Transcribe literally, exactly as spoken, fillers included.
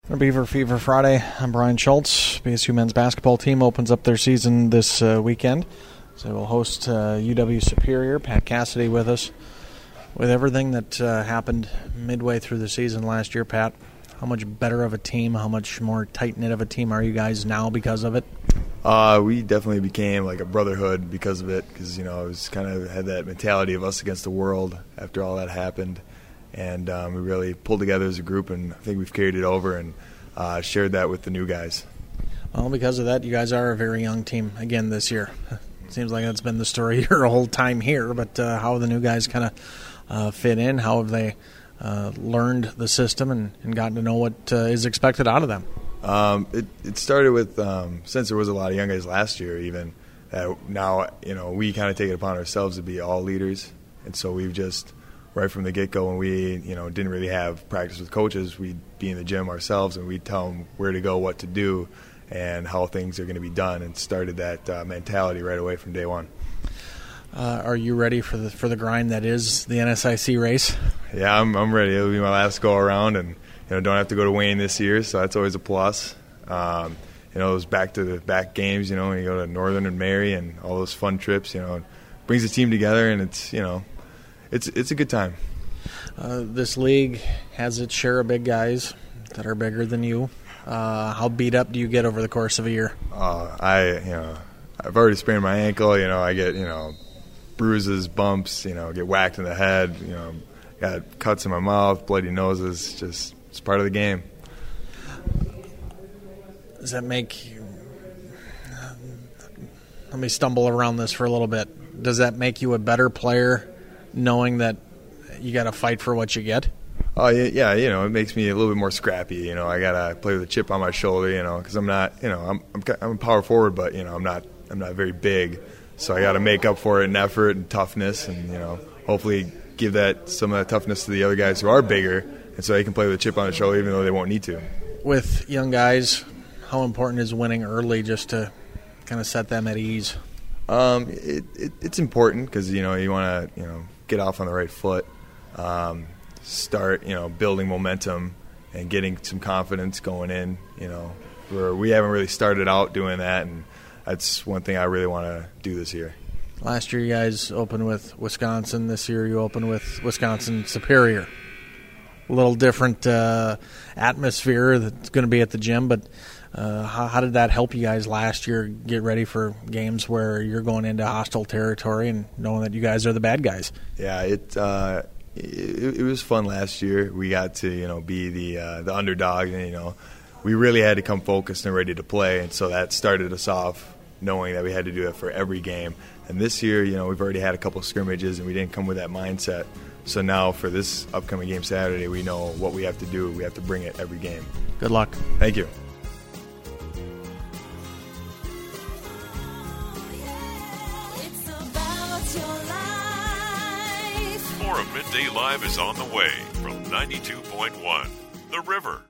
Beaver Fever Friday. I'm Brian Schultz. B S U men's basketball team opens up their season this uh, weekend. So we'll host uh, U W Superior. Pat Cassidy with us. With everything that uh, happened midway through the season last year, Pat, how much better of a team, how much more tight-knit of a team are you guys now because of it? Uh, we definitely became like a brotherhood because of it, because, you know, it was kind of had that mentality of us against the world after all that happened. And um, we really pulled together as a group, and I think we've carried it over and uh, shared that with the new guys. Well, because of that, you guys are a very young team again this year. It seems like that's been the story your whole time here, but uh, how have the new guys kind of uh, fit in? How have they uh, learned the system and, and gotten to know what uh, is expected out of them? Um, it, it started with, um, since there was a lot of young guys last year even, that now, you know, we kind of take it upon ourselves to be all leaders. And so we've just, right from the get-go, when we, you know, didn't really have practice with coaches, we'd be in the gym ourselves and we'd tell them where to go, what to do, and how things are going to be done, and started that uh, mentality right away from day one. Uh, are you ready for the for the grind that is the N S I C race? Yeah, I'm I'm ready. It'll be my last go around, and, you know, don't have to go to Wayne this year, so that's always a plus. Um, you know, those back-to-the-back games, you know, when you go to Northern and Mary and all those fun trips, you know, it brings the team together, and it's, you know, it's it's a good time. Uh, this league has its share of big guys that are bigger than you. Uh, how beat up do you get over the course of a year? Uh, I, you know, I've already sprained my ankle. You know, I get, you know, bruises, bumps. You know, get whacked in the head. You know, got cuts in my mouth, bloody noses. Just it's part of the game. Does that make? Let me stumble around this for a little bit. Does that make you a better player, knowing that you got to fight for what you get? Oh, yeah, yeah, you know, it makes me a little bit more scrappy. You know, I gotta play with a chip on my shoulder. You know, because I'm not, you know, I'm, I'm I'm a power forward, but, you know, I'm not I'm not very big, so I got to make up for it in effort and toughness, and, you know, hopefully give that some of that toughness to the other guys who are bigger, and so they can play with a chip on their shoulder even though they won't need to. With young guys, how important is winning early just to kind of set them at ease? Um, it, it it's important because, you know, you want to, you know, get off on the right foot. Um, start, you know, building momentum and getting some confidence going in, you know, where we haven't really started out doing that, and that's one thing I really want to do this year. Last year you guys opened with Wisconsin. This year you open with Wisconsin Superior. A little different uh, atmosphere that's going to be at the gym, but uh, how, how did that help you guys last year get ready for games where you're going into hostile territory and knowing that you guys are the bad guys? Yeah, it uh, it, it was fun last year. We got to, you know, be the uh, the underdog, and, you know, we really had to come focused and ready to play, and so that started us off knowing that we had to do it for every game. And this year, you know, we've already had a couple of scrimmages, and we didn't come with that mindset. So now for this upcoming game Saturday, we know what we have to do. We have to bring it every game. Good luck. Thank you. More of Midday Live is on the way from ninety-two point one The River.